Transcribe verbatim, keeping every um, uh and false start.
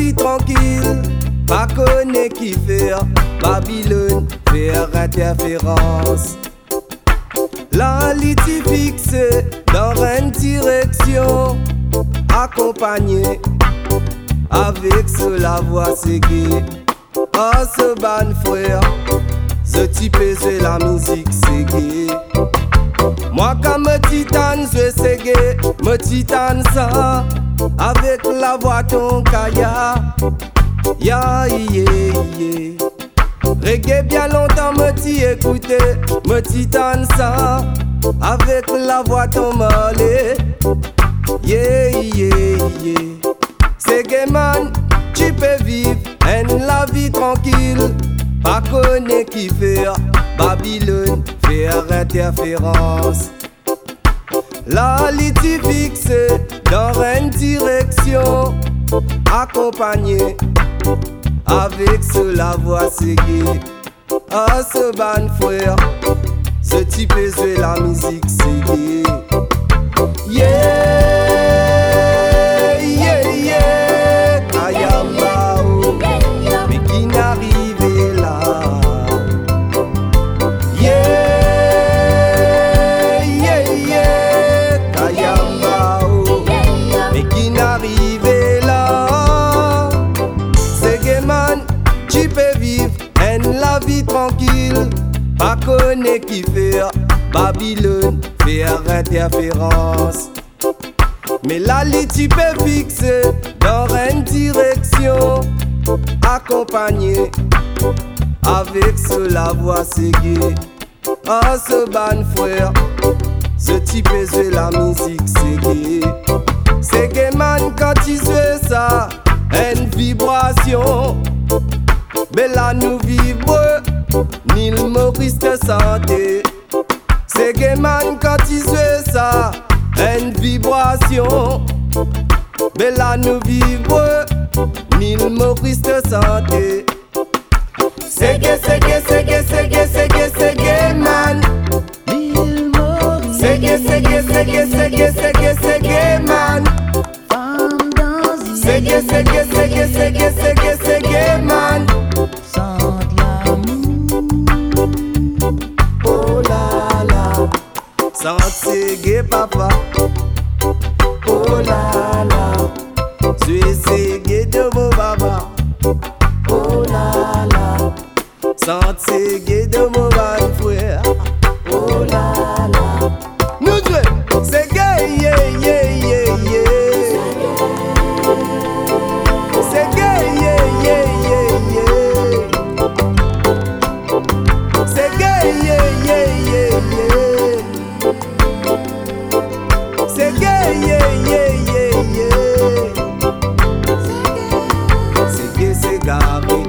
vie tranquille, pas connaît qui faire Babylone, faire interférence. La liti fixée dans une direction, accompagné avec cela voix séguée. Oh ce ban frère, je type c'est la musique séguée. Moi quand me titane je séguée, me titane ça avec la voix ton kaya. Ya yeah, yeah. Reggae bien longtemps me t'y écouté, me titane ça avec la voix ton mollet. Yeah yeah yeah. Ségué man, tu peux vivre en la vie tranquille, pas connaît qui faire Babylone, faire interférence. La liti fixée dans une direction, accompagné avec cela voix séguée. Ah ce ban frère, ce type est la musique séguée. Yeah, yeah, yeah, Kayambao, mais qui n'arrivait là. Yeah, yeah, yeah, Kayambao, mais qui n'arrivait là. Séguéman, tu peux vivre en la vie tranquille, pas connaît qui faire Babylone, faire interférence. Mais la liti peut fixer dans une direction, accompagné avec cela voix séguée. Ah ce ban frère, ce type est la musique séguée. Séguéman quand il fait ça, une vibration. Mais là nous vibre, ni le Maurice de santé. Séguéman quand il fait ça, une vibration. Mais là nous vibre, ni le Maurice de santé. Ségué, ségué, ségué, ségué, ségué, séguéman. Ségué, ségué, ségué, ségué, ségué, séguéman. Ségué, ségué, ségué, ségué, ségué, séguéman. Oh la la, sans ségué papa. Oh la la, je suis ségué de mon baba. Oh la la, sans ségué de mon ban frère. Oh la la, nous deux, ségué, yeah, yeah, yeah, yeah. Ségué, yeah, yeah, yeah, yeah. Ségué, yeah, yeah, yeah, yeah. Ségué, yeah, yeah, yeah, yeah. Ségué, c'est garé.